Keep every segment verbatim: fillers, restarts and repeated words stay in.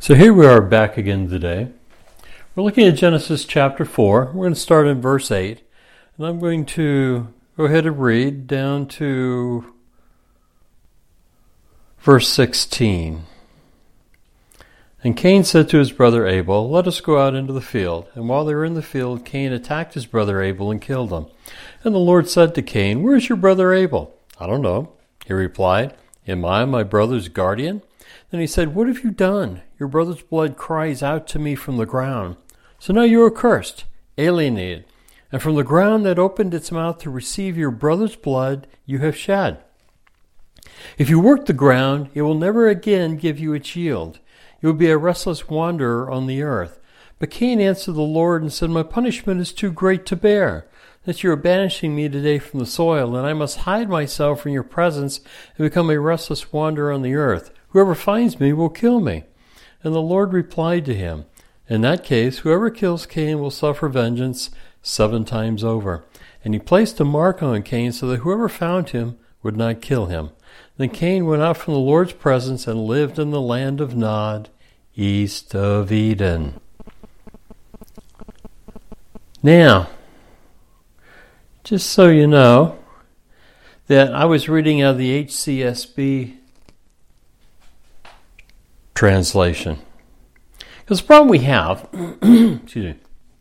So here we are back again today. We're looking at Genesis chapter four. We're going to start in verse eight. And I'm going to go ahead and read down to verse sixteen. And Cain said to his brother Abel, "Let us go out into the field." And while they were in the field, Cain attacked his brother Abel and killed him. And the Lord said to Cain, "Where is your brother Abel?" "I don't know," he replied. "Am I my brother's guardian?" Then he said, "What have you done? Your brother's blood cries out to me from the ground. So now you are cursed, alienated, and from the ground that opened its mouth to receive your brother's blood you have shed. If you work the ground, it will never again give you its yield. You will be a restless wanderer on the earth." But Cain answered the Lord and said, "My punishment is too great to bear, that you are banishing me today from the soil, and I must hide myself from your presence and become a restless wanderer on the earth. Whoever finds me will kill me." And the Lord replied to him, "In that case, whoever kills Cain will suffer vengeance seven times over." And he placed a mark on Cain so that whoever found him would not kill him. Then Cain went out from the Lord's presence and lived in the land of Nod, east of Eden. Now, just so you know, that I was reading out of the H C S B translation. Because the problem we have, excuse me,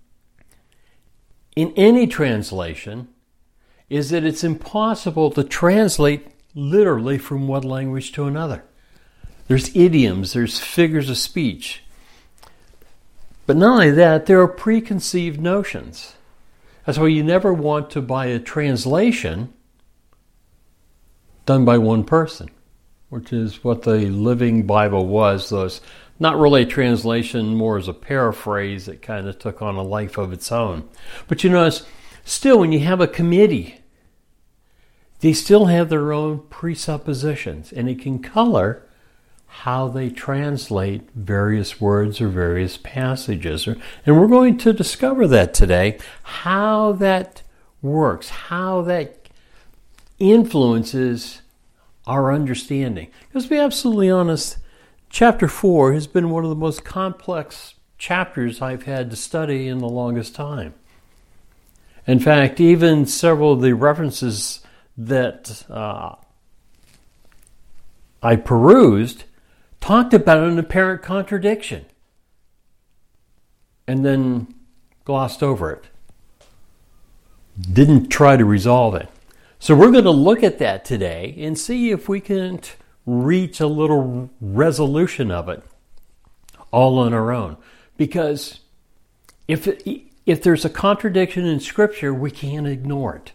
in any translation is that it's impossible to translate literally from one language to another. There's idioms, there's figures of speech. But not only that, there are preconceived notions. That's why you never want to buy a translation done by one person, which is what the Living Bible was, though it's not really a translation, more as a paraphrase that kind of took on a life of its own. But you notice, still when you have a committee, they still have their own presuppositions, and it can color how they translate various words or various passages. And we're going to discover that today, how that works, how that influences our understanding. Because to be absolutely honest, chapter four has been one of the most complex chapters I've had to study in the longest time. In fact, even several of the references that uh, I perused talked about an apparent contradiction and then glossed over it. Didn't try to resolve it. So we're going to look at that today and see if we can reach a little resolution of it all on our own. Because if it, if there's a contradiction in Scripture, we can't ignore it.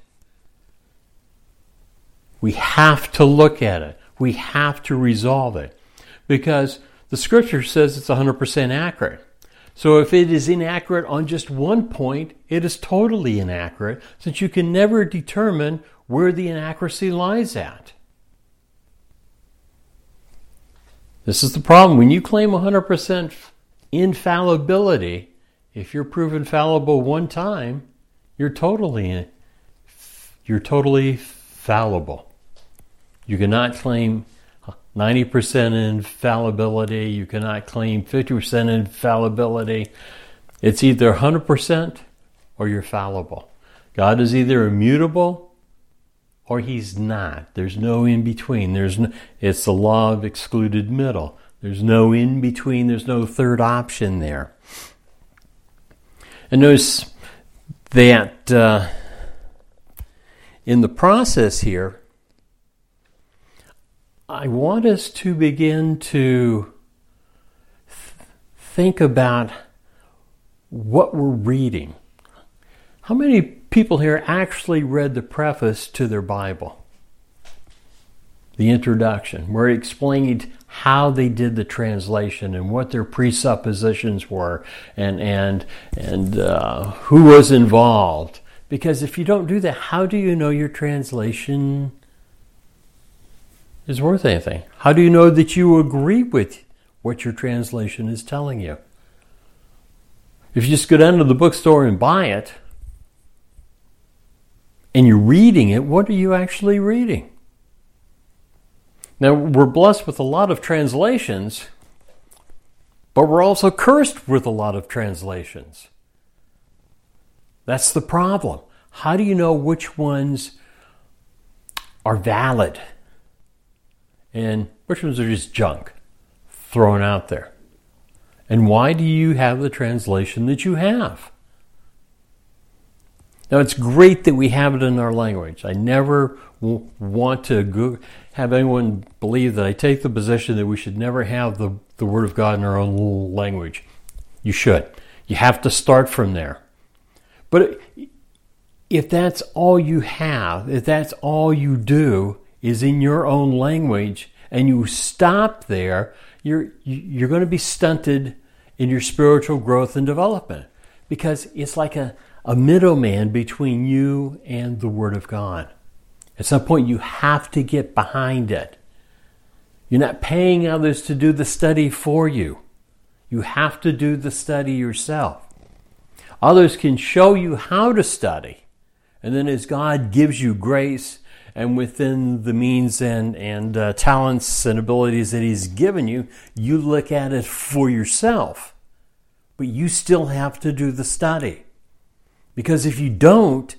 We have to look at it. We have to resolve it. Because the Scripture says it's one hundred percent accurate. So if it is inaccurate on just one point, it is totally inaccurate, since you can never determine where the inaccuracy lies at. This is the problem. When you claim one hundred percent infallibility, if you're proven fallible one time, you're totally, you're totally fallible. You cannot claim ninety percent infallibility. You cannot claim fifty percent infallibility. It's either one hundred percent or you're fallible. God is either immutable or He's not. There's no in between. There's no, it's the law of excluded middle. There's no in between. There's no third option there. And notice that uh, in the process here, I want us to begin to th- think about what we're reading. How many people here actually read the preface to their Bible? The introduction, where it explained how they did the translation and what their presuppositions were and and and uh, who was involved. Because if you don't do that, how do you know your translation is worth anything? How do you know that you agree with what your translation is telling you? If you just go down to the bookstore and buy it, and you're reading it, what are you actually reading? Now, we're blessed with a lot of translations, But we're also cursed with a lot of translations. That's the problem. How do you know which ones are valid and which ones are just junk thrown out there? And why do you have the translation that you have? Now, it's great that we have it in our language. I never w- want to go, have anyone believe that I take the position that we should never have the, the Word of God in our own language. You should. You have to start from there. But if that's all you have, if that's all you do is in your own language, and you stop there, you're you're going to be stunted in your spiritual growth and development, because it's like a, a middleman between you and the Word of God. At some point, you have to get behind it. You're not paying others to do the study for you. You have to do the study yourself. Others can show you how to study, and then as God gives you grace and within the means and, and uh, talents and abilities that He's given you, you look at it for yourself. But you still have to do the study. Because if you don't,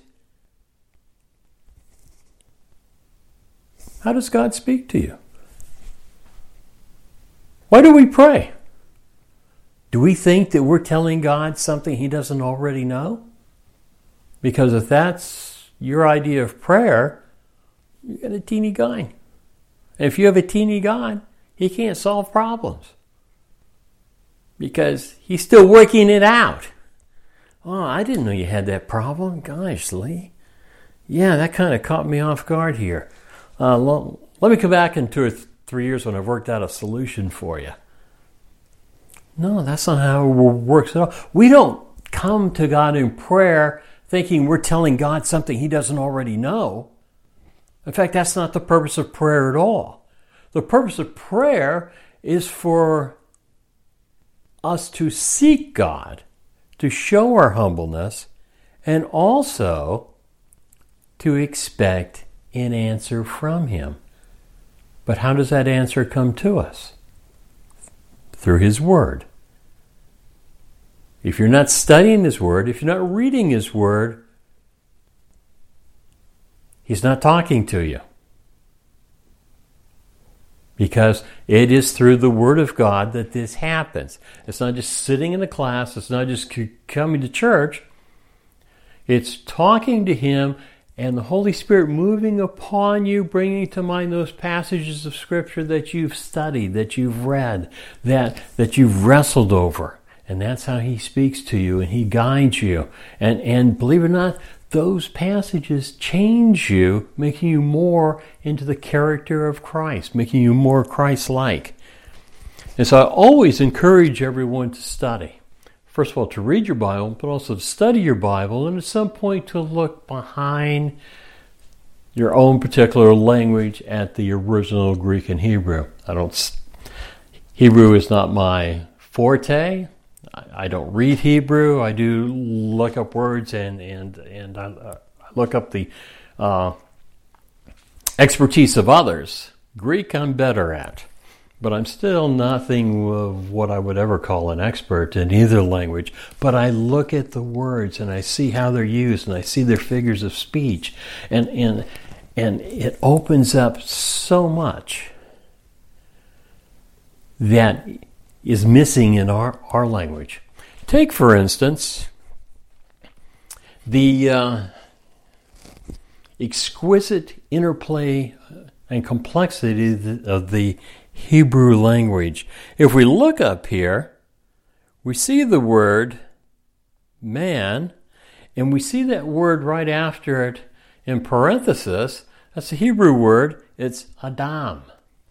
how does God speak to you? Why do we pray? Do we think that we're telling God something He doesn't already know? Because if that's your idea of prayer, you got a teeny God. And if you have a teeny God, He can't solve problems. Because He's still working it out. Oh, I didn't know you had that problem. Gosh, Lee. Yeah, that kind of caught me off guard here. Uh, let me come back in two or th- three years when I've worked out a solution for you. No, that's not how it works at all. We don't come to God in prayer thinking we're telling God something He doesn't already know. In fact, that's not the purpose of prayer at all. The purpose of prayer is for us to seek God, to show our humbleness, and also to expect an answer from Him. But how does that answer come to us? Through His Word. If you're not studying His Word, if you're not reading His Word, He's not talking to you. Because it is through the Word of God that this happens. It's not just sitting in a class. It's not just coming to church. It's talking to Him and the Holy Spirit moving upon you, bringing to mind those passages of Scripture that you've studied, that you've read, that, that you've wrestled over. And that's how He speaks to you and He guides you. And, and believe it or not, those passages change you, making you more into the character of Christ, making you more Christ-like. And so I always encourage everyone to study. First of all, to read your Bible, but also to study your Bible, and at some point to look behind your own particular language at the original Greek and Hebrew. I don't. Hebrew is not my forte. I don't read Hebrew. I do look up words and and and I, uh, look up the uh, expertise of others. Greek I'm better at, but I'm still nothing of what I would ever call an expert in either language. But I look at the words and I see how they're used and I see their figures of speech, and and and it opens up so much that is missing in our, our language. Take, for instance, the uh, exquisite interplay and complexity of the Hebrew language. If we look up here, we see the word man, and we see that word right after it in parenthesis. That's the Hebrew word. It's Adam.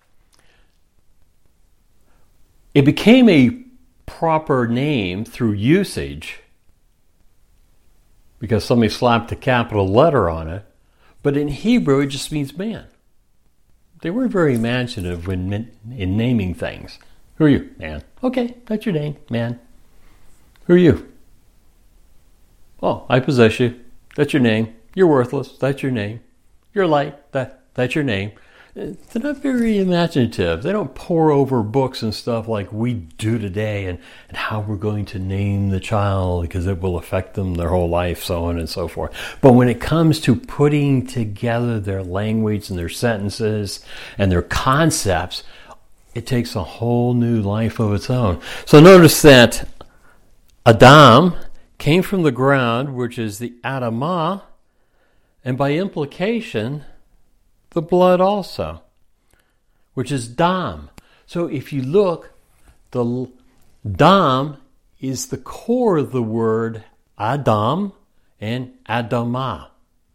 It became a proper name through usage because somebody slapped a capital letter on it, but in Hebrew it just means man. They were very imaginative when in naming things. Who are you? Man. Okay, that's your name, man. Who are you? Oh, I possess you. That's your name. You're worthless. That's your name. You're light. That, that's your name. They're not very imaginative. They don't pore over books and stuff like we do today and, and how we're going to name the child because it will affect them their whole life, so on and so forth. But when it comes to putting together their language and their sentences and their concepts, it takes a whole new life of its own. So notice that Adam came from the ground, which is the Adamah, and by implication, the blood also, which is Dam. So if you look, the Dam is the core of the word Adam and Adamah.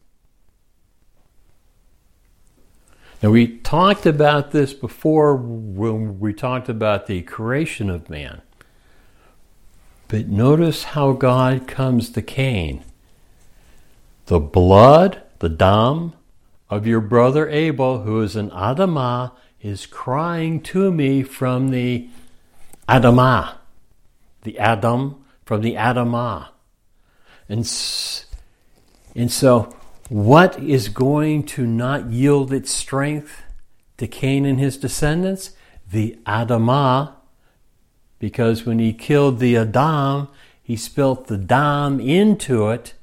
Now we talked about this before when we talked about the creation of man. But notice how God comes to Cain. The blood, the Dam, of your brother Abel, who is an Adamah, is crying to me from the Adamah. The Adam, from the Adamah. And, and so, what is going to not yield its strength to Cain and his descendants? The Adamah, because when he killed the Adam, he spilt the Dam into it.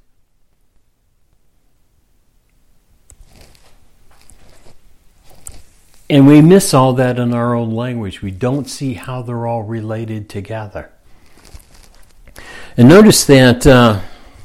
And we miss all that in our own language. We don't see how they're all related together. And notice that, uh,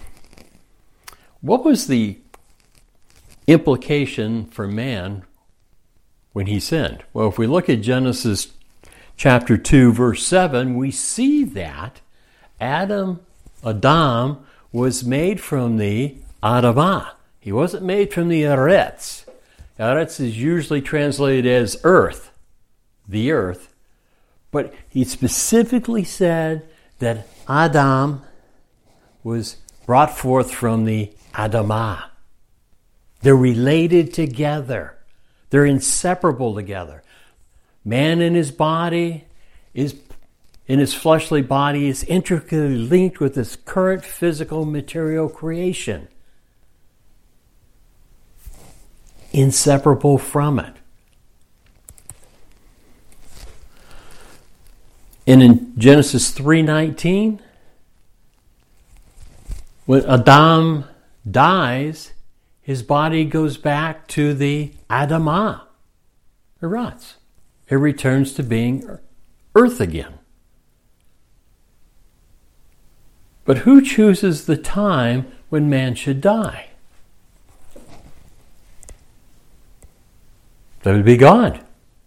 what was the implication for man when he sinned? Well, if we look at Genesis chapter two, verse seven, we see that Adam, Adam, was made from the Adamah. He wasn't made from the Eretz. Eretz is usually translated as earth, the earth. But he specifically said that Adam was brought forth from the Adamah. They're related together. They're inseparable together. Man in his body, is in his fleshly body, is intricately linked with this current physical material creation. Inseparable from it. And in Genesis three nineteen, when Adam dies, his body goes back to the Adamah. It rots. It returns to being earth again. But who chooses the time when man should die? That would be God.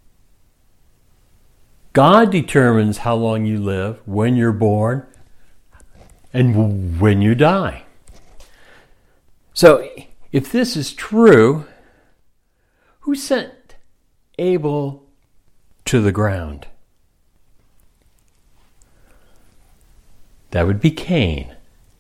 God determines how long you live, when you're born, and when you die. So, if this is true, who sent Abel to the ground? That would be Cain.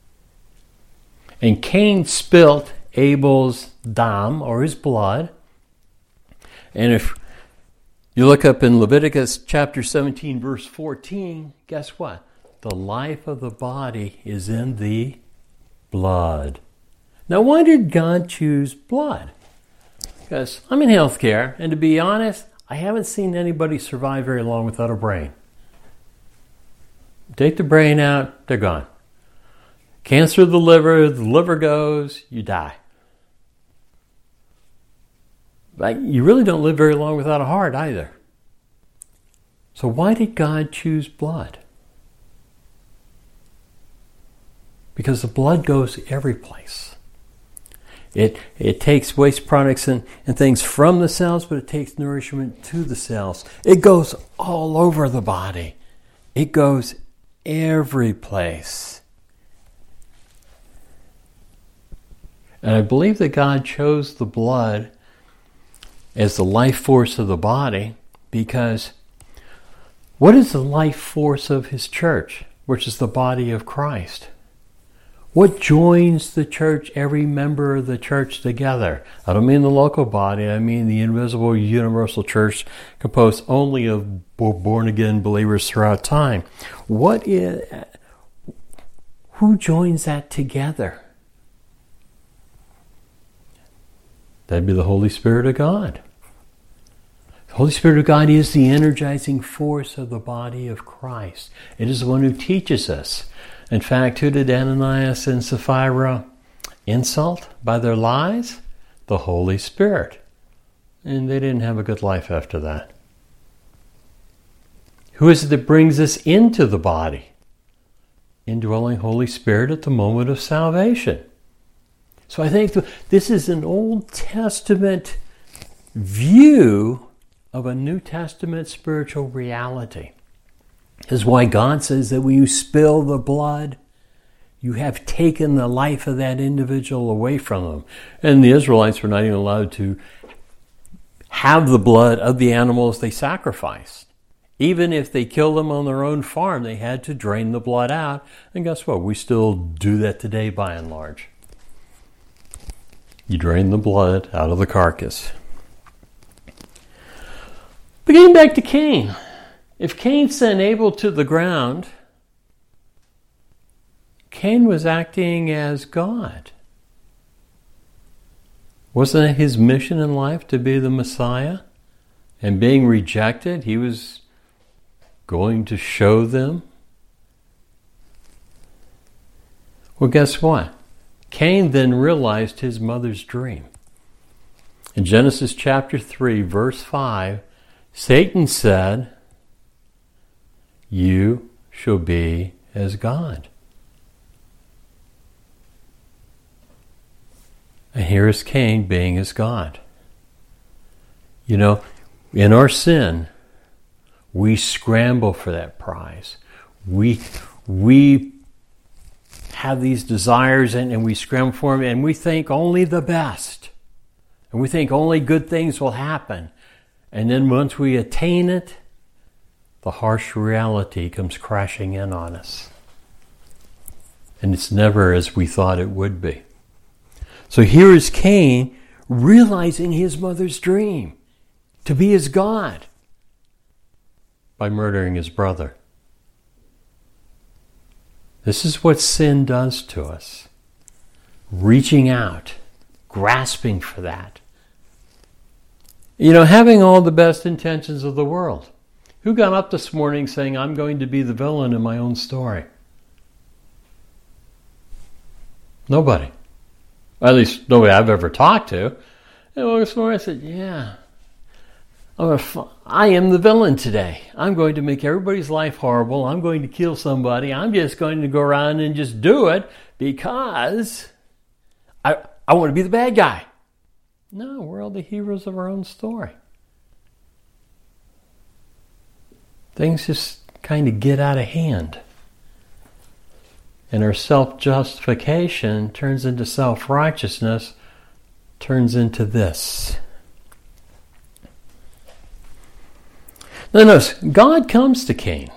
And Cain spilt Abel's dam, or his blood. And if you look up in Leviticus chapter seventeen, verse fourteen, guess what? The life of the body is in the blood. Now, why did God choose blood? Because I'm in healthcare, and to be honest, I haven't seen anybody survive very long without a brain. Take the brain out, they're gone. Cancer of the liver, the liver goes, you die. But you really don't live very long without a heart either. So why did God choose blood? Because the blood goes every place. It it takes waste products and, and things from the cells, but it takes nourishment to the cells. It goes all over the body. It goes every place. And I believe that God chose the blood as the life force of the body, because what is the life force of His church, which is the body of Christ? What joins the church, every member of the church together? I don't mean the local body, I mean the invisible universal church composed only of born-again believers throughout time. What is, who joins that together? That'd be the Holy Spirit of God. Holy Spirit of God is the energizing force of the body of Christ. It is the one who teaches us. In fact, who did Ananias and Sapphira insult by their lies? The Holy Spirit. And they didn't have a good life after that. Who is it that brings us into the body? Indwelling Holy Spirit at the moment of salvation. So I think this is an Old Testament view of a New Testament spiritual reality. This is why God says that when you spill the blood, you have taken the life of that individual away from them. And the Israelites were not even allowed to have the blood of the animals they sacrificed. Even if they killed them on their own farm, they had to drain the blood out. And guess what? We still do that today by and large. You drain the blood out of the carcass. But getting back to Cain. If Cain sent Abel to the ground, Cain was acting as God. Wasn't it his mission in life to be the Messiah? And being rejected, he was going to show them? Well, guess what? Cain then realized his mother's dream. In Genesis chapter three, verse five, Satan said, "You shall be as God." And here is Cain being as God. You know, in our sin, we scramble for that prize. We we have these desires and, and we scramble for them, and we think only the best. And we think only good things will happen. And then once we attain it, the harsh reality comes crashing in on us. And it's never as we thought it would be. So here is Cain realizing his mother's dream to be as God by murdering his brother. This is what sin does to us. Reaching out, grasping for that. You know, having all the best intentions of the world. Who got up this morning saying, I'm going to be the villain in my own story? Nobody. At least nobody I've ever talked to. And this morning I said, yeah, I'm gonna f- I am the villain today. I'm going to make everybody's life horrible. I'm going to kill somebody. I'm just going to go around and just do it because I I want to be the bad guy. No, we're all the heroes of our own story. Things just kind of get out of hand. And our self-justification turns into self-righteousness, turns into this. Now notice, God comes to Cain,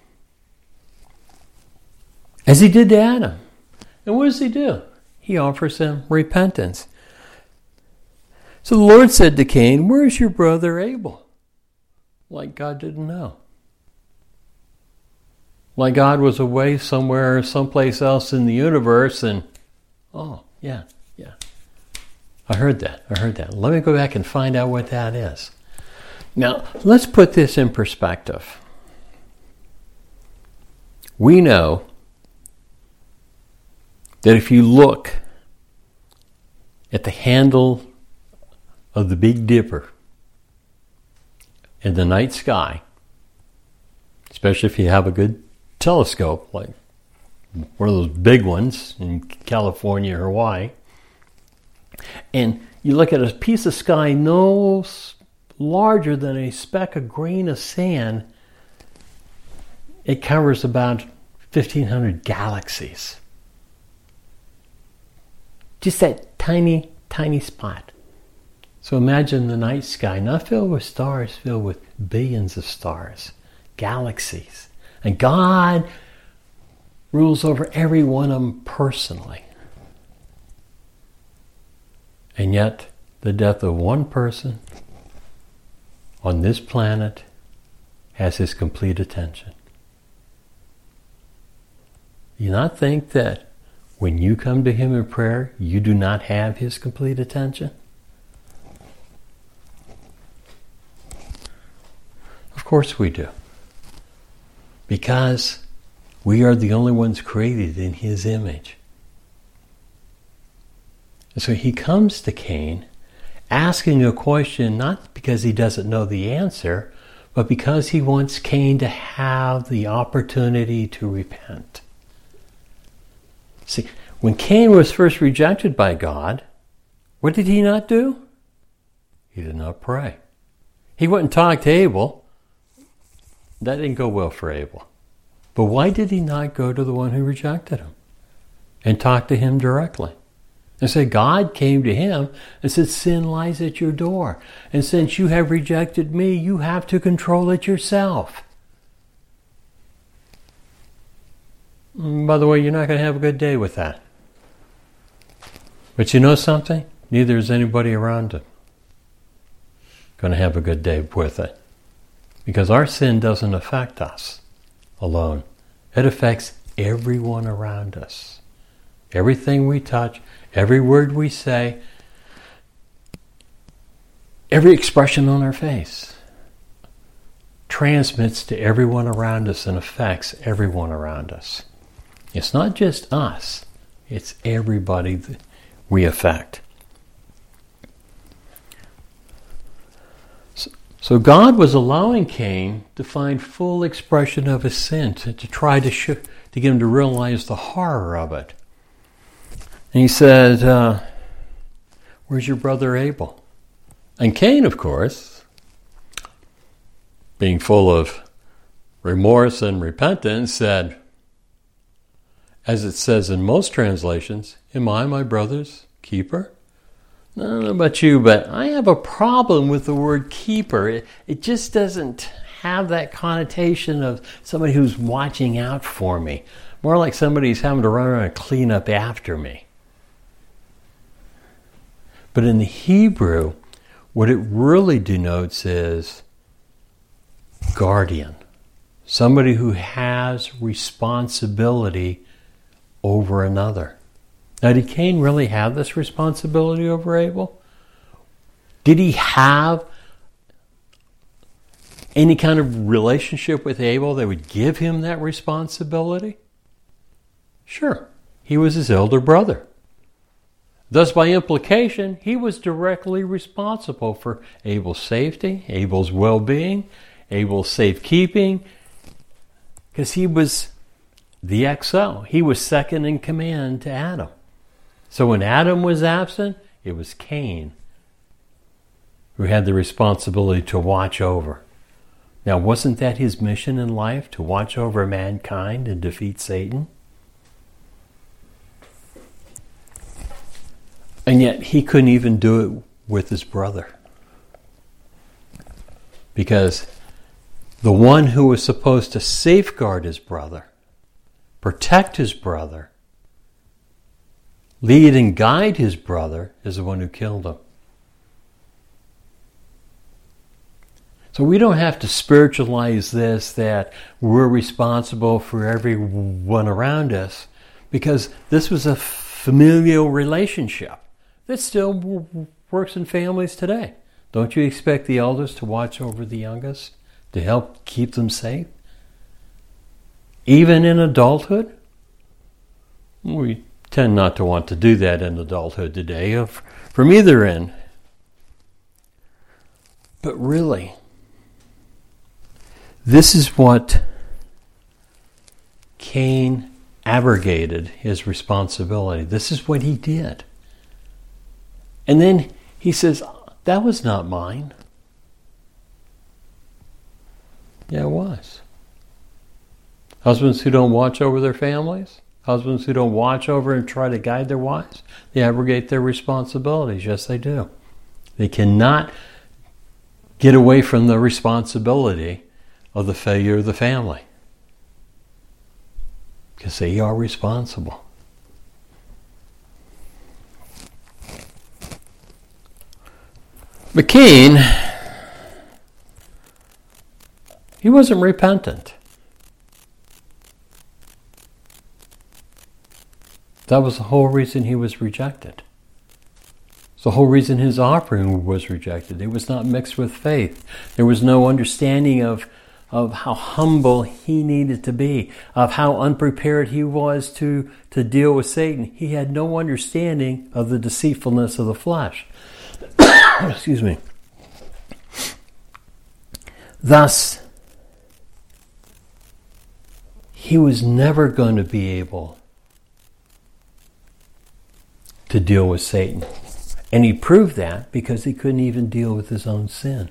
as he did to Adam. And what does he do? He offers him repentance. So the Lord said to Cain, where is your brother Abel? Like God didn't know. Like God was away somewhere, someplace else in the universe, and, oh, yeah, yeah. I heard that, I heard that. Let me go back and find out what that is. Now, let's put this in perspective. We know that if you look at the handle of the Big Dipper in the night sky, especially if you have a good telescope, like one of those big ones in California or Hawaii, and you look at a piece of sky no larger than a speck, a grain of sand, it covers about fifteen hundred galaxies. Just that tiny, tiny spot. So imagine the night sky, not filled with stars, filled with billions of stars, galaxies. And God rules over every one of them personally. And yet, the death of one person on this planet has his complete attention. Do you not think that when you come to him in prayer, you do not have his complete attention? course we do. Because we are the only ones created in His image. And so He comes to Cain asking a question not because He doesn't know the answer, but because He wants Cain to have the opportunity to repent. See, when Cain was first rejected by God, what did he not do? He did not pray. He went and talked to Abel. That didn't go well for Abel. But why did he not go to the one who rejected him and talk to him directly? And say, God came to him and said, sin lies at your door. And since you have rejected me, you have to control it yourself. And by the way, you're not going to have a good day with that. But you know something? Neither is anybody around him going to have a good day with it. Because our sin doesn't affect us alone. It affects everyone around us. Everything we touch, every word we say, every expression on our face transmits to everyone around us and affects everyone around us. It's not just us, it's everybody that we affect. So, so God was allowing Cain to find full expression of his sin, to, to try to, sh- to get him to realize the horror of it. And he said, uh, where's your brother Abel? And Cain, of course, being full of remorse and repentance, said, as it says in most translations, am I my brother's keeper? I don't know about you, but I have a problem with the word keeper. It, it just doesn't have that connotation of somebody who's watching out for me. More like somebody who's having to run around and clean up after me. But in the Hebrew, what it really denotes is guardian. Somebody who has responsibility over another. Now, did Cain really have this responsibility over Abel? Did he have any kind of relationship with Abel that would give him that responsibility? Sure. He was his elder brother. Thus, by implication, he was directly responsible for Abel's safety, Abel's well-being, Abel's safekeeping, because he was the X O. He was second in command to Adam. So when Adam was absent, it was Cain who had the responsibility to watch over. Now, wasn't that his mission in life, to watch over mankind and defeat Satan? And yet he couldn't even do it with his brother. Because the one who was supposed to safeguard his brother, protect his brother, lead and guide his brother, is the one who killed him. So we don't have to spiritualize this, that we're responsible for everyone around us, because this was a familial relationship that still w- works in families today. Don't you expect the elders to watch over the youngest, to help keep them safe? Even in adulthood? We tend not to want to do that in adulthood today, from either end. But really, this is what Cain abrogated his responsibility. This is what he did. And then he says, that was not mine. Yeah, it was. Husbands who don't watch over their families, husbands who don't watch over and try to guide their wives, they abrogate their responsibilities. Yes, they do. They cannot get away from the responsibility of the failure of the family, because they are responsible. But Cain, he wasn't repentant. That was the whole reason he was rejected. It's the whole reason his offering was rejected. It was not mixed with faith. There was no understanding of of how humble he needed to be, of how unprepared he was to, to deal with Satan. He had no understanding of the deceitfulness of the flesh. Excuse me. Thus, he was never going to be able to deal with Satan. And he proved that because he couldn't even deal with his own sin.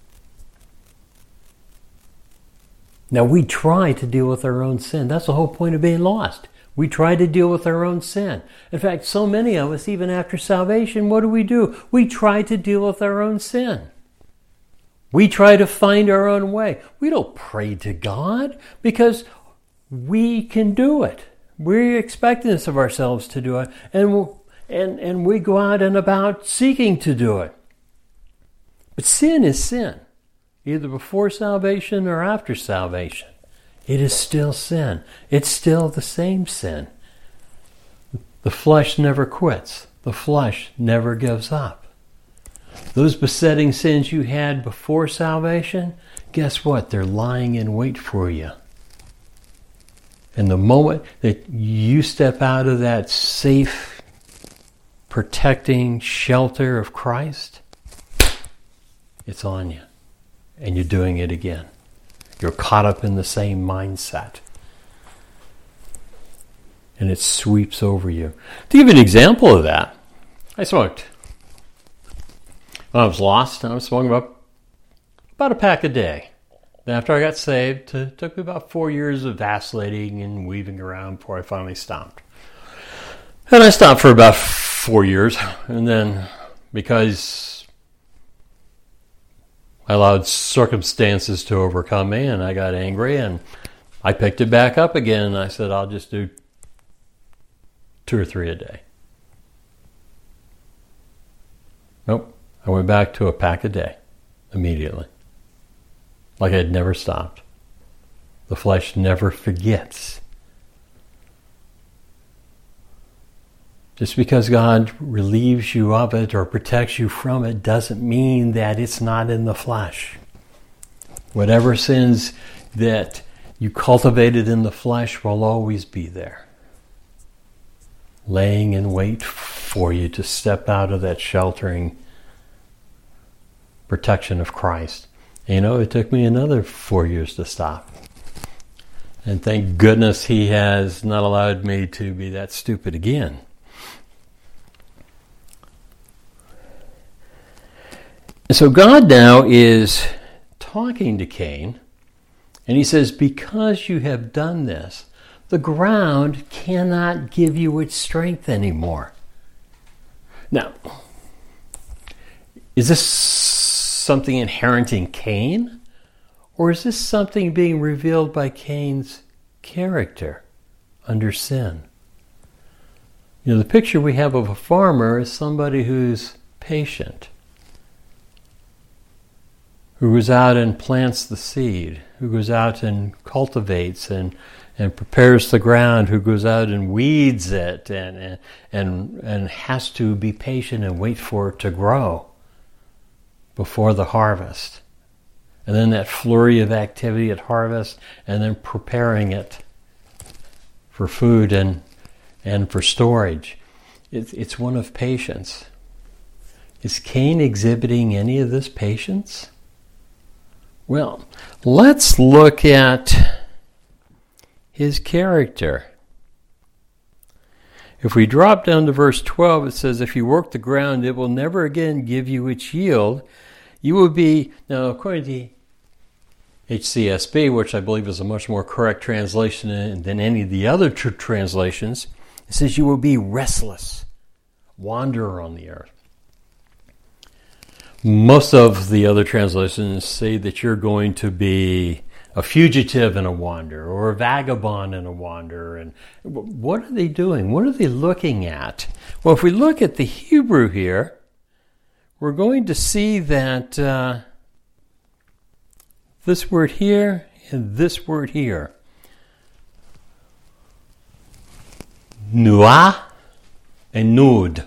Now, we try to deal with our own sin. That's the whole point of being lost. We try to deal with our own sin. In fact, so many of us, even after salvation, what do we do? We try to deal with our own sin. We try to find our own way. We don't pray to God because we can do it. We're expecting this of ourselves to do it. And, and, and we go out and about seeking to do it. But sin is sin. Either before salvation or after salvation. It is still sin. It's still the same sin. The flesh never quits. The flesh never gives up. Those besetting sins you had before salvation, guess what? They're lying in wait for you. And the moment that you step out of that safe, protecting shelter of Christ, it's on you. And you're doing it again. You're caught up in the same mindset. And it sweeps over you. To give you an example of that, I smoked. When I was lost, I was smoking about, about a pack a day. Then after I got saved, it took me about four years of vacillating and weaving around before I finally stopped. And I stopped for about four years. And then because I allowed circumstances to overcome me, and I got angry, and I picked it back up again, and I said, I'll just do two or three a day. Nope. I went back to a pack a day immediately. Like I had never stopped. The flesh never forgets. Just because God relieves you of it or protects you from it doesn't mean that it's not in the flesh. Whatever sins that you cultivated in the flesh will always be there, laying in wait for you to step out of that sheltering protection of Christ. And you know, it took me another four years to stop. And thank goodness he has not allowed me to be that stupid again. And so God now is talking to Cain, and he says, because you have done this, the ground cannot give you its strength anymore. Now, is this something inherent in Cain? Or is this something being revealed by Cain's character under sin? You know, the picture we have of a farmer is somebody who's patient, who goes out and plants the seed, who goes out and cultivates and, and prepares the ground, who goes out and weeds it and, and, and, and has to be patient and wait for it to grow before the harvest. And then that flurry of activity at harvest, and then preparing it for food and, and for storage. It, it's one of patience. Is Cain exhibiting any of this patience? Well, let's look at his character. If we drop down to verse twelve, it says, if you work the ground, it will never again give you its yield. You will be, now according to H C S B, which I believe is a much more correct translation than any of the other tr- translations, it says you will be restless, wanderer on the earth. Most of the other translations say that you're going to be a fugitive and a wanderer, or a vagabond and a wanderer. And what are they doing? What are they looking at? Well, if we look at the Hebrew here, we're going to see that uh, this word here and this word here, nuah and nud,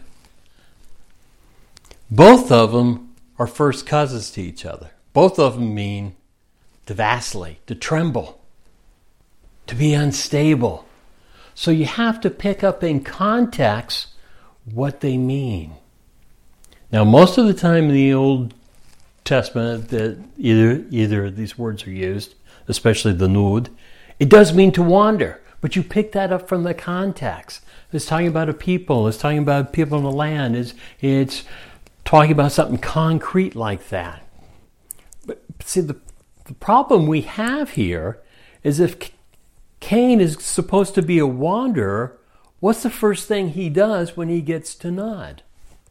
both of them are first cousins to each other. Both of them mean to vacillate, to tremble, to be unstable. So you have to pick up in context what they mean. Now, most of the time in the Old Testament that either either of these words are used, especially the nud, it does mean to wander, but you pick that up from the context. It's talking about a people, it's talking about people in the land, it's, it's talking about something concrete like that. But see, the, the problem we have here is if Cain is supposed to be a wanderer, what's the first thing he does when he gets to Nod?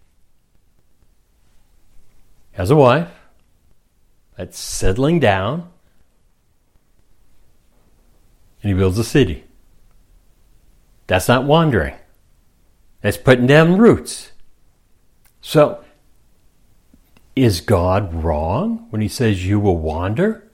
He has a wife that's settling down, and he builds a city. That's not wandering. That's putting down roots. So, is God wrong when he says you will wander?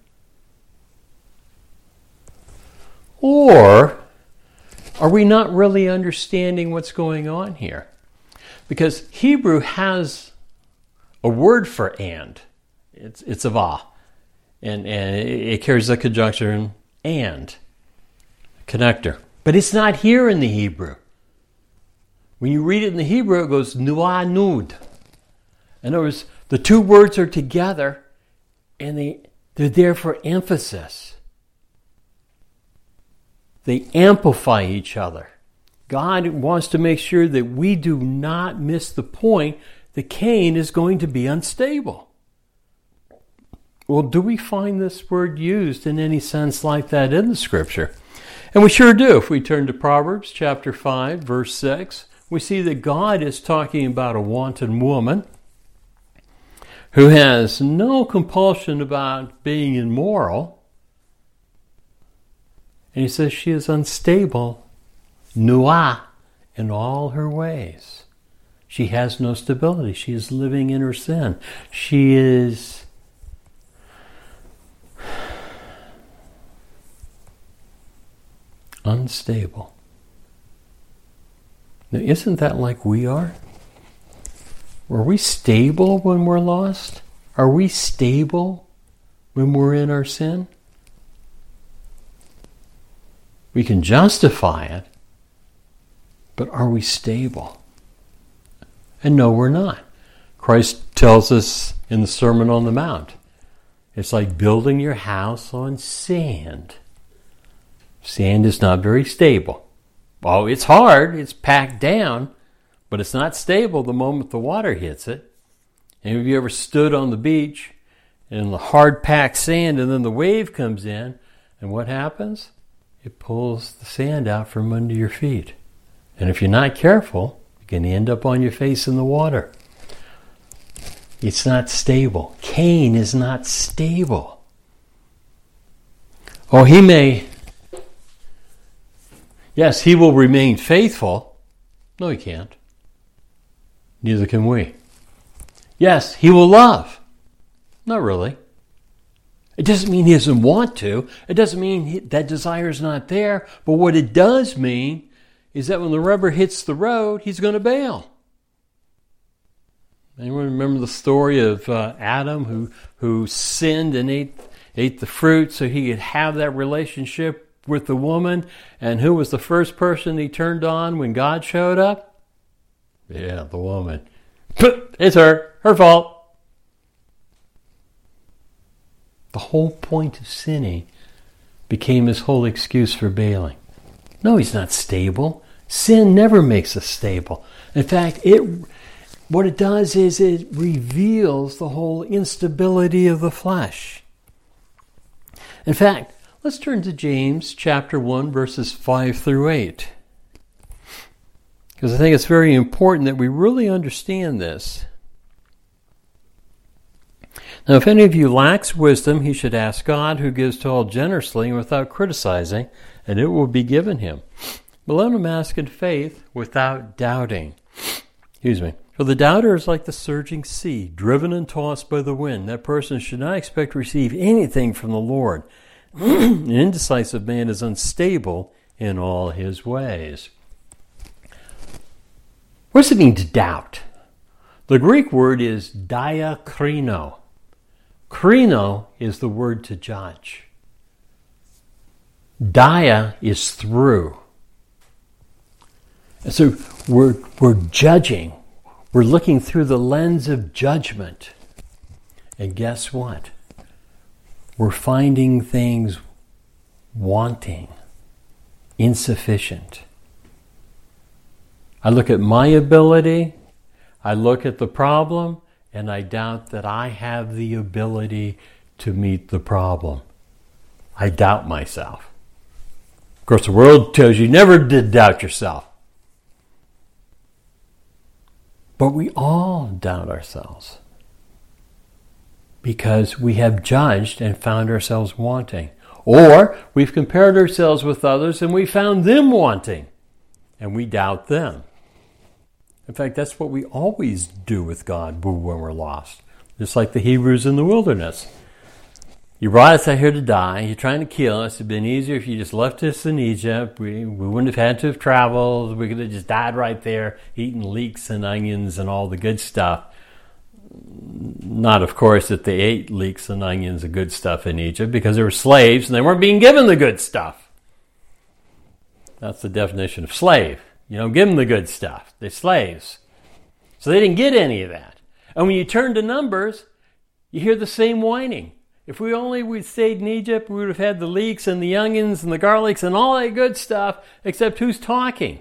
Or are we not really understanding what's going on here? Because Hebrew has a word for and. It's it's a va. And, and it carries the conjunction and. Connector. But it's not here in the Hebrew. When you read it in the Hebrew, it goes nuah nud. In other words, the two words are together and they, they're there for emphasis. They amplify each other. God wants to make sure that we do not miss the point that Cain is going to be unstable. Well, do we find this word used in any sense like that in the Scripture? And we sure do. If we turn to Proverbs chapter five, verse six, we see that God is talking about a wanton woman who has no compulsion about being immoral. And he says she is unstable, nuah, in all her ways. She has no stability. She is living in her sin. She is unstable. Now, isn't that like we are? Are we stable when we're lost? Are we stable when we're in our sin? We can justify it, but are we stable? And no, we're not. Christ tells us in the Sermon on the Mount, it's like building your house on sand. Sand is not very stable. Oh, it's hard, it's packed down, but it's not stable the moment the water hits it. And have you ever stood on the beach in the hard packed sand and then the wave comes in, and what happens? It pulls the sand out from under your feet. And if you're not careful, you can end up on your face in the water. It's not stable. Cain is not stable. Oh, he may... Yes, he will remain faithful. No, he can't. Neither can we. Yes, he will love. Not really. It doesn't mean he doesn't want to. It doesn't mean he, that desire is not there. But what it does mean is that when the rubber hits the road, he's going to bail. Anyone remember the story of uh, Adam who who sinned and ate ate the fruit so he could have that relationship with the woman? And who was the first person he turned on when God showed up? Yeah, the woman. It's her. Her fault. The whole point of sinning became his whole excuse for bailing. No, he's not stable. Sin never makes us stable. In fact, it what it does is it reveals the whole instability of the flesh. In fact, let's turn to James chapter one, verses five through eight. Because I think it's very important that we really understand this. Now, if any of you lacks wisdom, he should ask God, who gives to all generously and without criticizing, and it will be given him. But let him ask in faith without doubting. Excuse me. For the doubter is like the surging sea, driven and tossed by the wind. That person should not expect to receive anything from the Lord. An indecisive man is unstable in all his ways. What does it mean to doubt? The Greek word is diakrino, Krino is the word to judge. Dia is through. And so we're, we're judging. We're looking through the lens of judgment. And guess what? We're finding things wanting, insufficient. I look at my ability, I look at the problem, and I doubt that I have the ability to meet the problem. I doubt myself. Of course, the world tells you never did doubt yourself. But we all doubt ourselves because we have judged and found ourselves wanting. Or we've compared ourselves with others and we found them wanting and we doubt them. In fact, that's what we always do with God when we're lost. Just like the Hebrews in the wilderness. You brought us out here to die. You're trying to kill us. It would have been easier if you just left us in Egypt. We, we wouldn't have had to have traveled. We could have just died right there, eating leeks and onions and all the good stuff. Not, of course, that they ate leeks and onions and good stuff in Egypt because they were slaves and they weren't being given the good stuff. That's the definition of slave. You don't give them the good stuff. They're slaves. So they didn't get any of that. And when you turn to Numbers, you hear the same whining. If we only we'd stayed in Egypt, we would have had the leeks and the onions and the garlics and all that good stuff, except who's talking?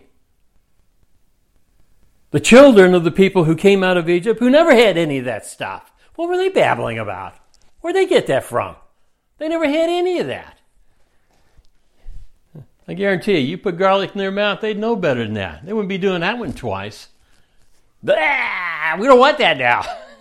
The children of the people who came out of Egypt who never had any of that stuff. What were they babbling about? Where'd they get that from? They never had any of that. I guarantee you, you put garlic in their mouth, they'd know better than that. They wouldn't be doing that one twice. Blah! We don't want that now.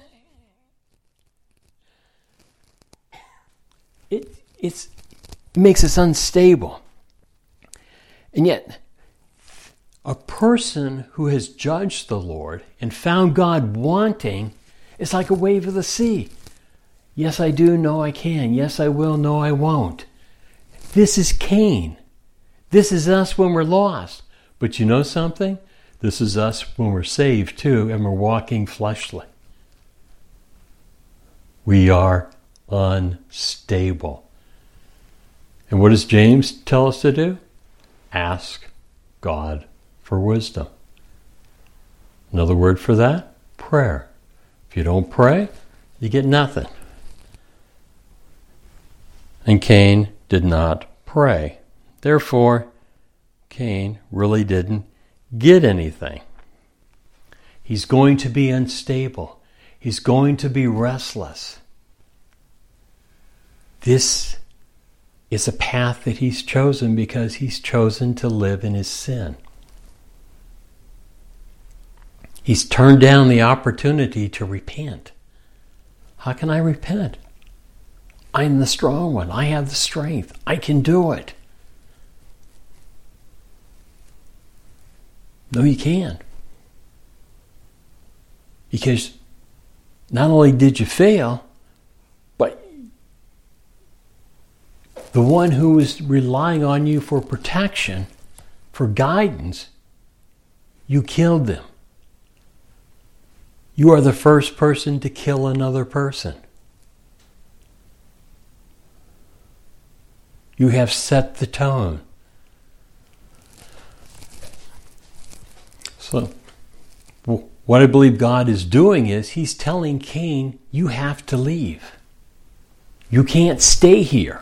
It, it's, it makes us unstable. And yet, a person who has judged the Lord and found God wanting is like a wave of the sea. Yes, I do. No, I can. Yes, I will. No, I won't. This is Cain. This is us when we're lost. But you know something? This is us when we're saved too and we're walking fleshly. We are unstable. And what does James tell us to do? Ask God for wisdom. Another word for that? Prayer. If you don't pray, you get nothing. And Cain did not pray. Therefore, Cain really didn't get anything. He's going to be unstable. He's going to be restless. This is a path that he's chosen because he's chosen to live in his sin. He's turned down the opportunity to repent. How can I repent? I'm the strong one. I have the strength. I can do it. No, you can't. Because not only did you fail, but the one who was relying on you for protection, for guidance, you killed them. You are the first person to kill another person. You have set the tone. So, what I believe God is doing is He's telling Cain, you have to leave. You can't stay here.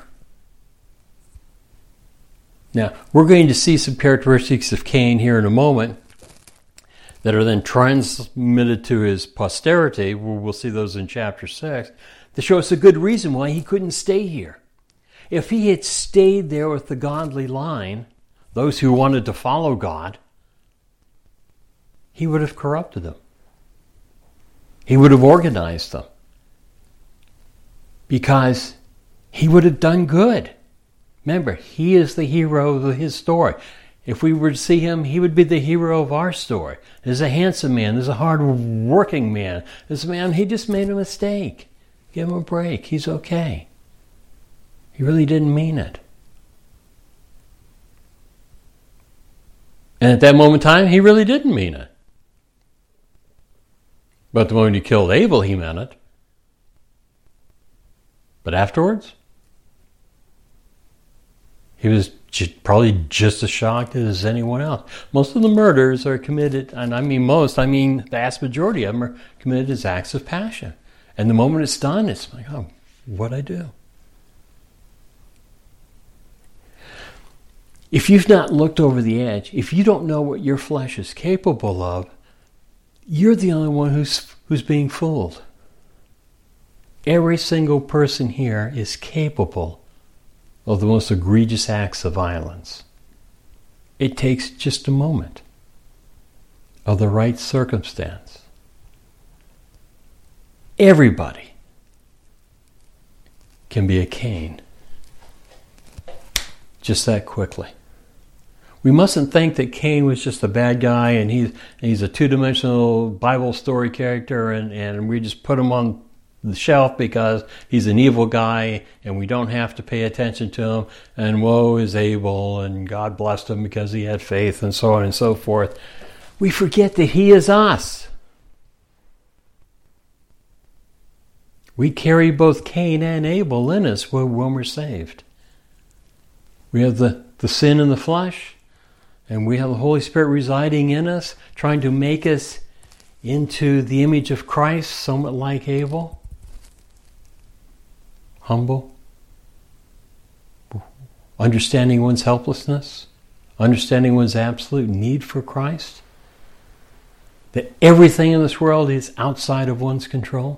Now, we're going to see some characteristics of Cain here in a moment that are then transmitted to his posterity. We'll see those in chapter six. To show us a good reason why he couldn't stay here. If he had stayed there with the godly line, those who wanted to follow God, he would have corrupted them. He would have organized them. Because he would have done good. Remember, he is the hero of his story. If we were to see him, he would be the hero of our story. There's a handsome man. There's a hard-working man. There's a man, he just made a mistake. Give him a break. He's okay. He really didn't mean it. And at that moment in time, he really didn't mean it. But the moment he killed Abel, he meant it. But afterwards, he was j- probably just as shocked as anyone else. Most of the murders are committed, and I mean most, I mean the vast majority of them are committed as acts of passion. And the moment it's done, it's like, oh, what'd I do? If you've not looked over the edge, if you don't know what your flesh is capable of, you're the only one who's who's being fooled. Every single person here is capable of the most egregious acts of violence. It takes just a moment of the right circumstance. Everybody can be a Cain just that quickly. We mustn't think that Cain was just a bad guy and he's, he's a two-dimensional Bible story character and, and we just put him on the shelf because he's an evil guy and we don't have to pay attention to him, and woe is Abel and God blessed him because he had faith and so on and so forth. We forget that he is us. We carry both Cain and Abel in us when we're saved. We have the, the sin in the flesh, and we have the Holy Spirit residing in us, trying to make us into the image of Christ, somewhat like Abel. Humble, understanding one's helplessness, understanding one's absolute need for Christ, that everything in this world is outside of one's control.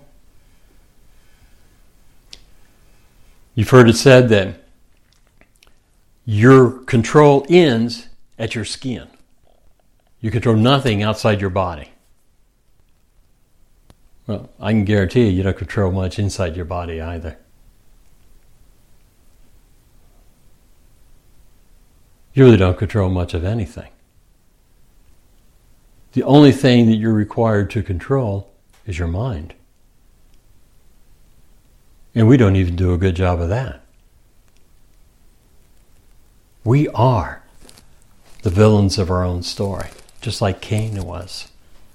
You've heard it said that your control ends at your skin. You control nothing outside your body. Well, I can guarantee you, you don't control much inside your body either. You really don't control much of anything. The only thing that you're required to control is your mind. And we don't even do a good job of that. We are the villains of our own story, just like Cain was.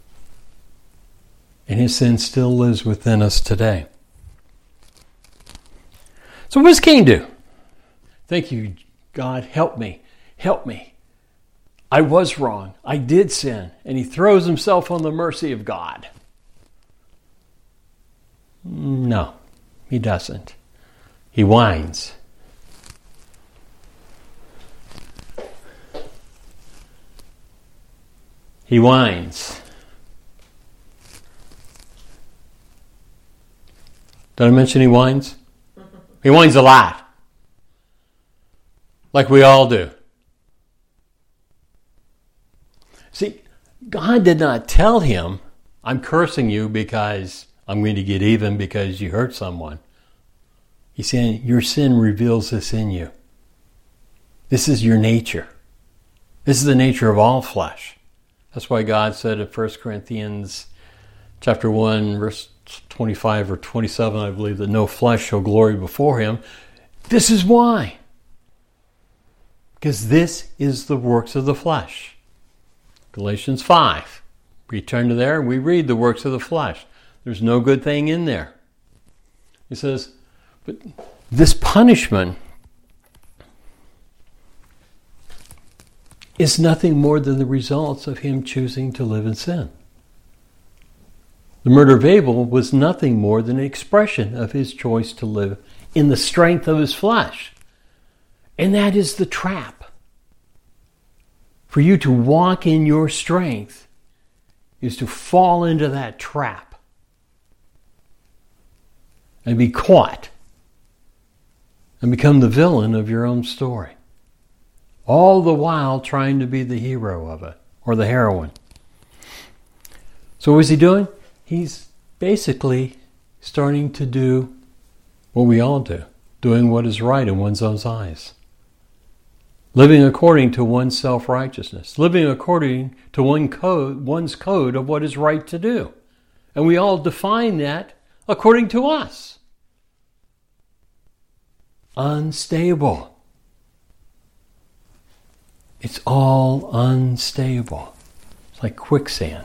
And his sin still lives within us today. So what does Cain do? Thank you, God, help me. Help me. I was wrong. I did sin. And he throws himself on the mercy of God. No, he doesn't. He whines. He whines. Did I mention he whines? He whines a lot. Like we all do. See, God did not tell him, I'm cursing you because I'm going to get even because you hurt someone. He's saying, your sin reveals this in you. This is your nature. This is the nature of all flesh. That's why God said in First Corinthians chapter one, verse twenty-five or twenty-seven, I believe, that no flesh shall glory before him. This is why. Because this is the works of the flesh. Galatians five. We turn to there and we read the works of the flesh. There's no good thing in there. He says, but this punishment is nothing more than the results of him choosing to live in sin. The murder of Abel was nothing more than an expression of his choice to live in the strength of his flesh. And that is the trap. For you to walk in your strength is to fall into that trap and be caught and become the villain of your own story. All the while trying to be the hero of it, or the heroine. So what is he doing? He's basically starting to do what we all do, doing what is right in one's own eyes. Living according to one's self-righteousness. Living according to one code, one's code of what is right to do. And we all define that according to us. Unstable. It's all unstable. It's like quicksand.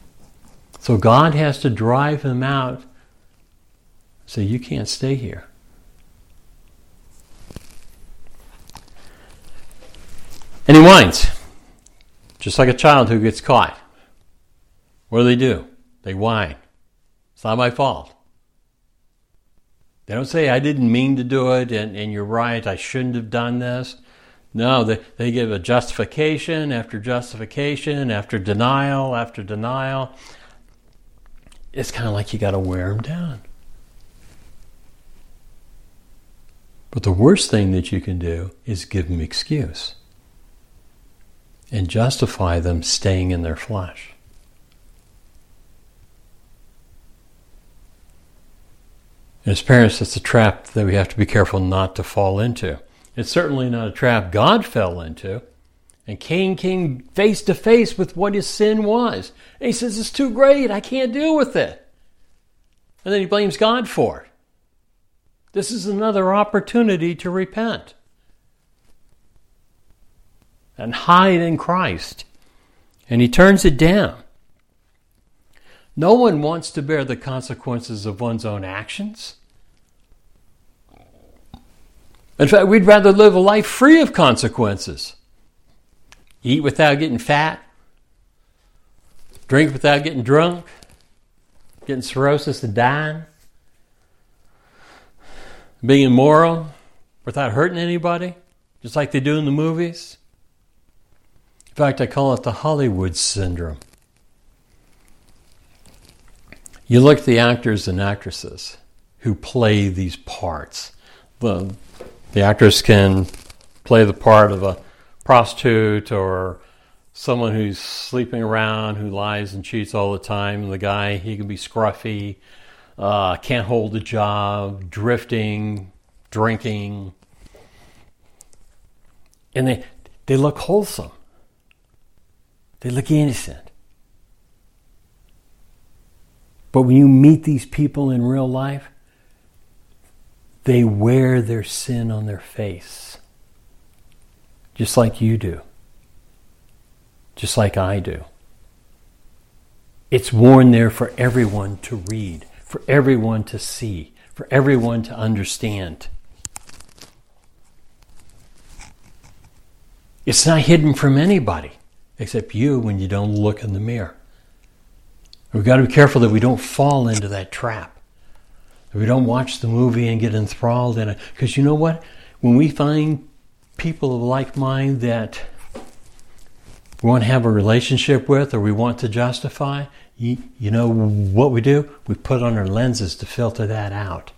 So God has to drive him out. Say, you can't stay here. And he whines, just like a child who gets caught. What do they do? They whine. It's not my fault. They don't say, I didn't mean to do it, and, and you're right, I shouldn't have done this. No, they, they give a justification after justification, after denial after denial. It's kind of like you got to wear them down. But the worst thing that you can do is give them excuse and justify them staying in their flesh. And as parents, it's a trap that we have to be careful not to fall into. It's certainly not a trap God fell into. And Cain came face to face with what his sin was. And he says, it's too great, I can't deal with it. And then he blames God for it. This is another opportunity to repent and hide in Christ. And he turns it down. No one wants to bear the consequences of one's own actions. In fact, we'd rather live a life free of consequences. Eat without getting fat. Drink without getting drunk. Getting cirrhosis and dying. Being immoral without hurting anybody, just like they do in the movies. In fact, I call it the Hollywood syndrome. You look at the actors and actresses who play these parts. The, the actress can play the part of a prostitute or someone who's sleeping around, who lies and cheats all the time. And the guy, he can be scruffy, uh, can't hold a job, drifting, drinking. And they, they look wholesome. They look innocent. But when you meet these people in real life, they wear their sin on their face. Just like you do. Just like I do. It's worn there for everyone to read, for everyone to see, for everyone to understand. It's not hidden from anybody, except you when you don't look in the mirror. We've got to be careful that we don't fall into that trap. That we don't watch the movie and get enthralled in it. Because you know what? When we find people of like mind that we want to have a relationship with or we want to justify, you, you know what we do? We put on our lenses to filter that out.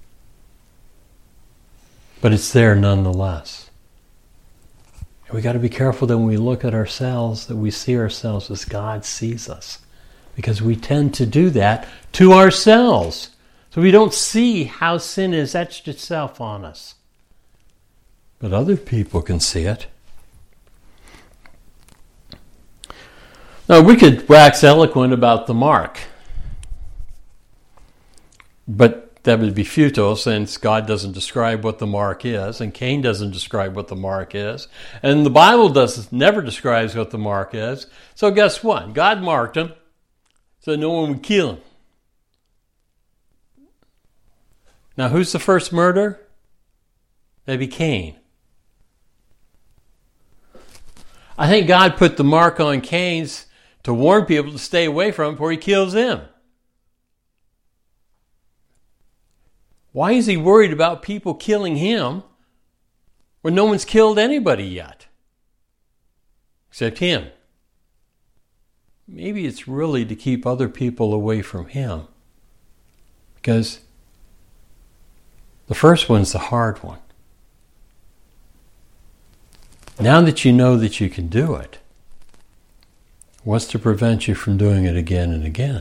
But it's there nonetheless. And we got to be careful that when we look at ourselves, that we see ourselves as God sees us. Because we tend to do that to ourselves. So we don't see how sin has etched itself on us. But other people can see it. Now, we could wax eloquent about the mark. But that would be futile since God doesn't describe what the mark is, and Cain doesn't describe what the mark is, and the Bible does never describes what the mark is. So guess what? God marked him so no one would kill him. Now, who's the first murderer? That'd be Cain. I think God put the mark on Cain's to warn people to stay away from him before he kills them. Why is he worried about people killing him when no one's killed anybody yet? Except him. Maybe it's really to keep other people away from him. Because the first one's the hard one. Now that you know that you can do it, what's to prevent you from doing it again and again?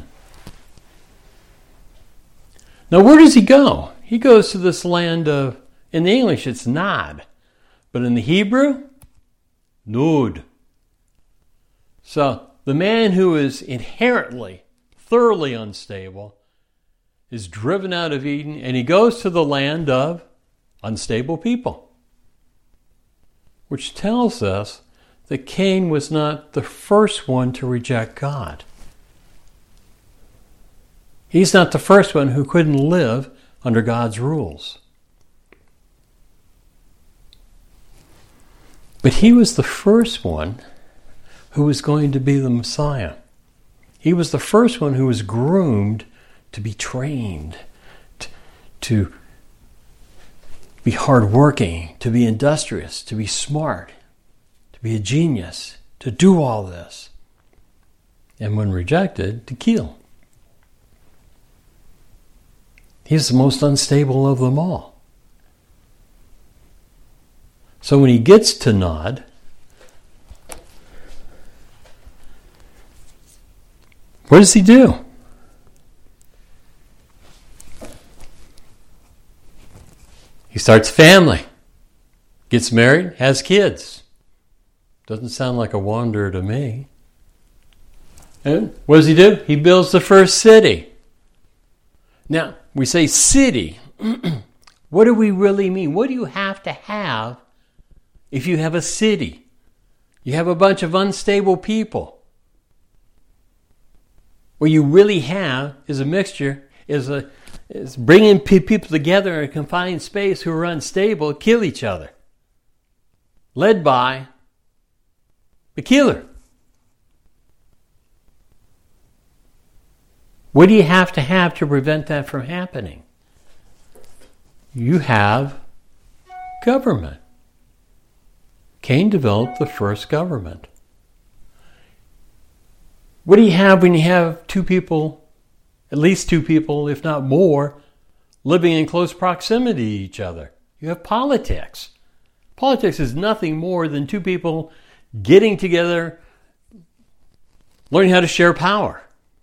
Now, where does he go? He goes to this land of, in the English it's Nod, but in the Hebrew, Nud. So, the man who is inherently, thoroughly unstable is driven out of Eden, and he goes to the land of unstable people. Which tells us that Cain was not the first one to reject God. He's not the first one who couldn't live under God's rules. But he was the first one who was going to be the Messiah. He was the first one who was groomed to be trained, to, to be hardworking, to be industrious, to be smart, to be a genius, to do all this. And when rejected, to kill. He's the most unstable of them all. So when he gets to Nod, what does he do? He starts a family, gets married, has kids. Doesn't sound like a wanderer to me. And what does he do? He builds the first city. Now, we say city. What do we really mean? What do you have to have if you have a city? You have a bunch of unstable people. What you really have is a mixture, is a is bringing pe- people together in a confined space who are unstable, kill each other. Led by the killer. What do you have to have to prevent that from happening? You have government. Cain developed the first government. What do you have when you have two people, at least two people, if not more, living in close proximity to each other? You have politics. Politics is nothing more than two people getting together, learning how to share power.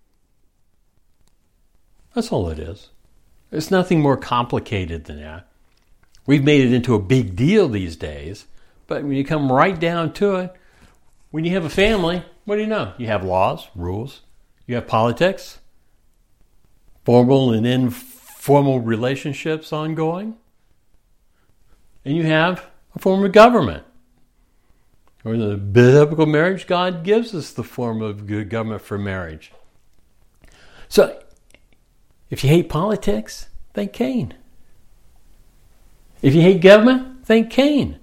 That's all it is. It's nothing more complicated than that. We've made it into a big deal these days, but when you come right down to it, when you have a family, what do you know? You have laws, rules. You have politics, formal and informal relationships ongoing. And you have a form of government. Or in the biblical marriage, God gives us the form of good government for marriage. So, if you hate politics, thank Cain. If you hate government, thank Cain.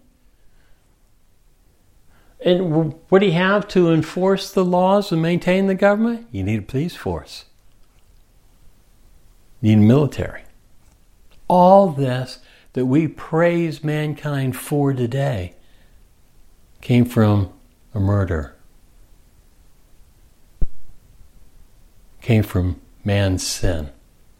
And what do you have to enforce the laws and maintain the government? You need a police force. You need a military. All this that we praise mankind for today came from a murder. Came from man's sin.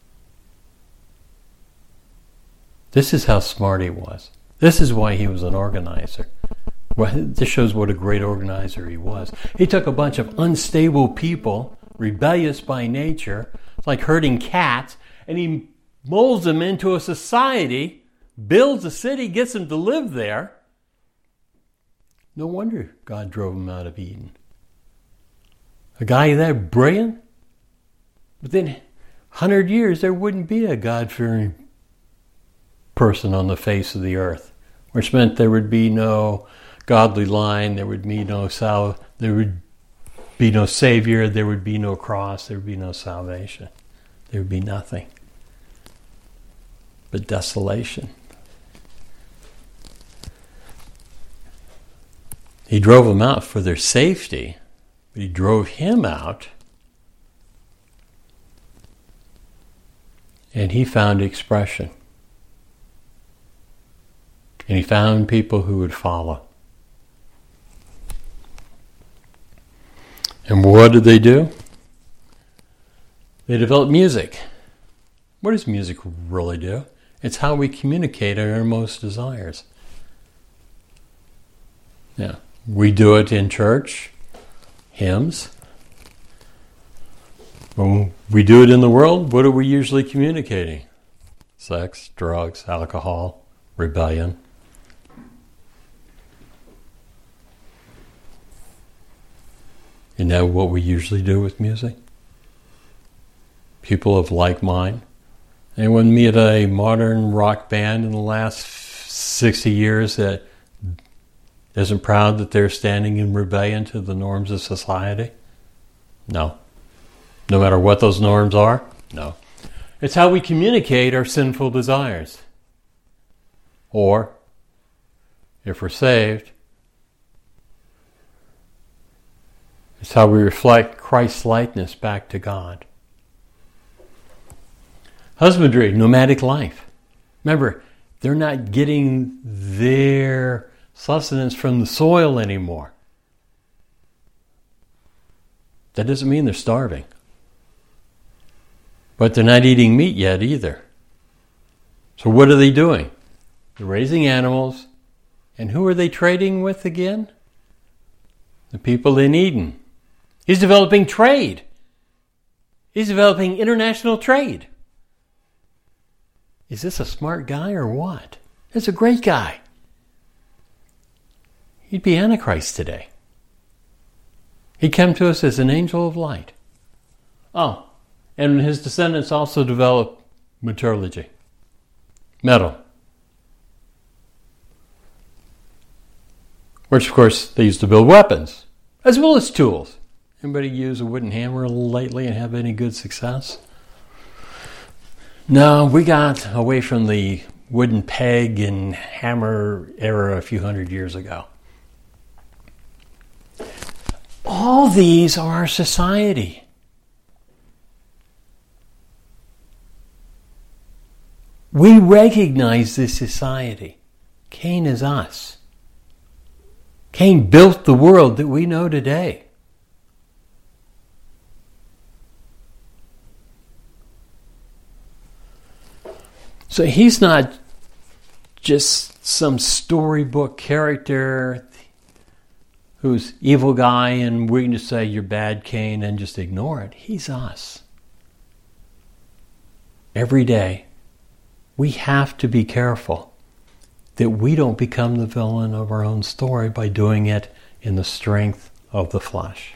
This is how smart he was. This is why he was an organizer. Well, this shows what a great organizer he was. He took a bunch of unstable people, rebellious by nature, like herding cats, and he molds them into a society, builds a city, gets them to live there. No wonder God drove him out of Eden. A guy that brilliant? Within a hundred years, there wouldn't be a God-fearing person on the face of the earth, which meant there would be no godly line, there would be no sal- there would be no savior, there would be no cross, there would be no salvation. There would be nothing but desolation. He drove them out for their safety, but he drove him out, and he found expression. And he found people who would follow. And what did they do? They developed music. What does music really do? It's how we communicate our innermost desires. Yeah, we do it in church, hymns. When we do it in the world, what are we usually communicating? Sex, drugs, alcohol, rebellion. Isn't that what we usually do with music? People of like mind. Anyone meet a modern rock band in the last sixty years that isn't proud that they're standing in rebellion to the norms of society? No. No matter what those norms are? No. It's how we communicate our sinful desires. Or, if we're saved, It's how we reflect Christ's likeness back to God. Husbandry, nomadic life. Remember, they're not getting their sustenance from the soil anymore. That doesn't mean they're starving. But they're not eating meat yet either. So what are they doing? They're raising animals. And who are they trading with again? The people in Eden. He's developing trade. He's developing international trade. Is this a smart guy or what? It's a great guy. He'd be Antichrist today. He came to us as an angel of light. Oh, and his descendants also developed metallurgy. Metal. Which, of course, they used to build weapons, as well as tools. Anybody use a wooden hammer lately and have any good success? No, we got away from the wooden peg and hammer era a few hundred years ago. All these are our society. We recognize this society. Cain is us. Cain built the world that we know today. So he's not just some storybook character who's evil guy and we can just say you're bad, Cain, and just ignore it. He's us. Every day, we have to be careful that we don't become the villain of our own story by doing it in the strength of the flesh.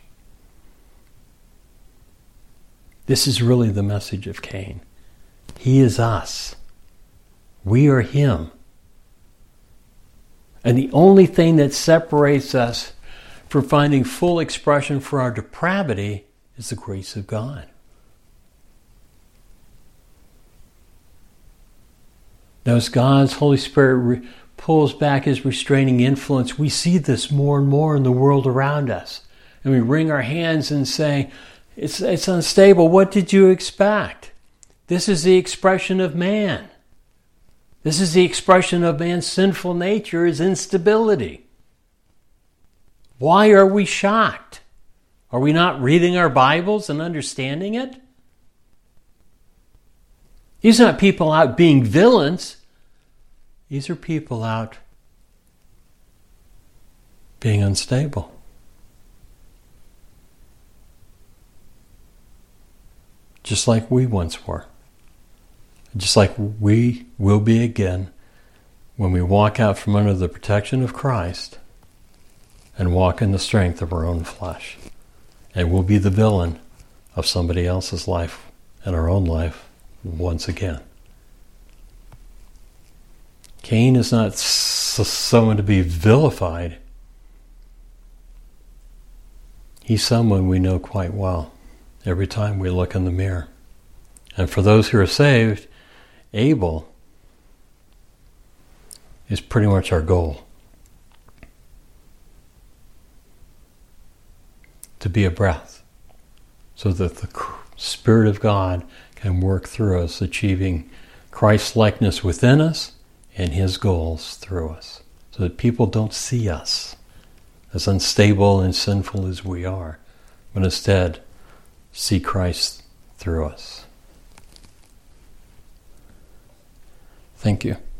This is really the message of Cain. He is us. We are him. And the only thing that separates us from finding full expression for our depravity is the grace of God. Now, as God's Holy Spirit re- pulls back his restraining influence, we see this more and more in the world around us. And we wring our hands and say, it's, it's unstable. What did you expect? This is the expression of man. This is the expression of man's sinful nature, is instability. Why are we shocked? Are we not reading our Bibles and understanding it? These are not people out being villains. These are people out being unstable. Just like we once were. Just like we will be again when we walk out from under the protection of Christ and walk in the strength of our own flesh. And we'll be the villain of somebody else's life and our own life once again. Cain is not s- someone to be vilified. He's someone we know quite well every time we look in the mirror. And for those who are saved, Abel is pretty much our goal. To be a breath, so that the Spirit of God can work through us, achieving Christ's likeness within us and his goals through us, so that people don't see us as unstable and sinful as we are, but instead see Christ through us. Thank you.